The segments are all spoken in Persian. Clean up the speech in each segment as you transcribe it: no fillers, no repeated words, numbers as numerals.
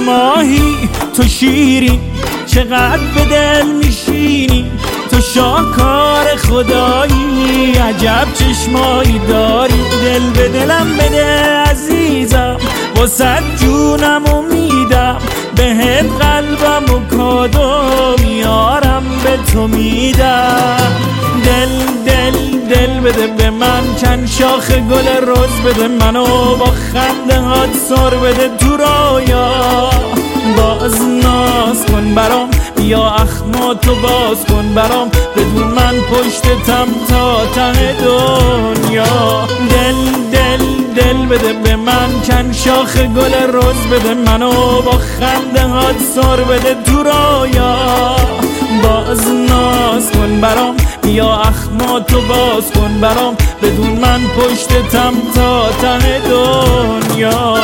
ماهی تو شیری، چقدر به دل میشینی، تو شاهکار خدایی، عجب چشمایی داری. دل به دلم بده عزیزم، واسه جونمو میدم، بهت قلبمو کادو میارم به تو میدم. دل دل دل بده به من، چند شاخ گل رز بده منو، با خنده هات سر بده تو رویا. باز ناز کن برام، بیا اخماتو باز کن برام، بدون من پشتتم تا ته دنیا. دل دل دل بده به من، چند شاخ گل رز بده منو، با خنده هات سر بده تو رویا. باز ناز کن برام، بیا اخماتو باز کن برام، بدون من پشتتم تا ته دنیا.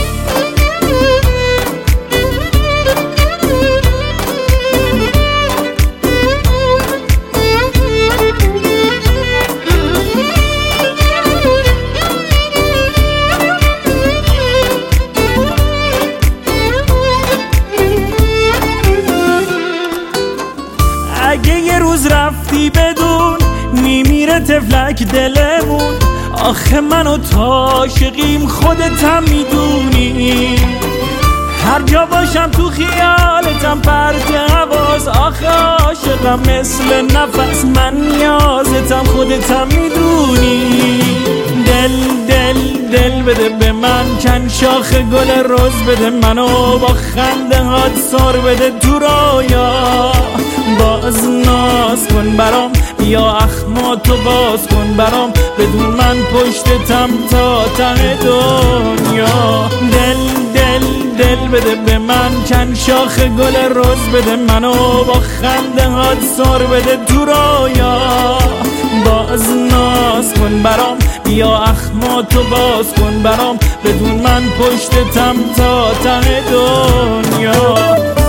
اگه یه روز رفتی بدون، میمیره تفلک دلمون. آخه من و تو عاشقیم، خودتم میدونی. هر جا باشم تو خیالتم، پرت حواس. آخه عاشقم مثل نفس، من نیازتم، خودتم میدونی. دل دل دل بده به من، چند شاخ گل رز بده منو، با خنده هات سر بده تو رویا. باز ناز کن برام، بیا اخماتو باز کن برام، بدون من پشتتم تا ته دنیا. دل دل دل بده به من، چند شاخ گل رز بده منو، با خنده هات سر بده تو رویا. باز ناز کن برام، بیا اخماتو باز کن برام، بدون من پشتتم تا ته دنیا.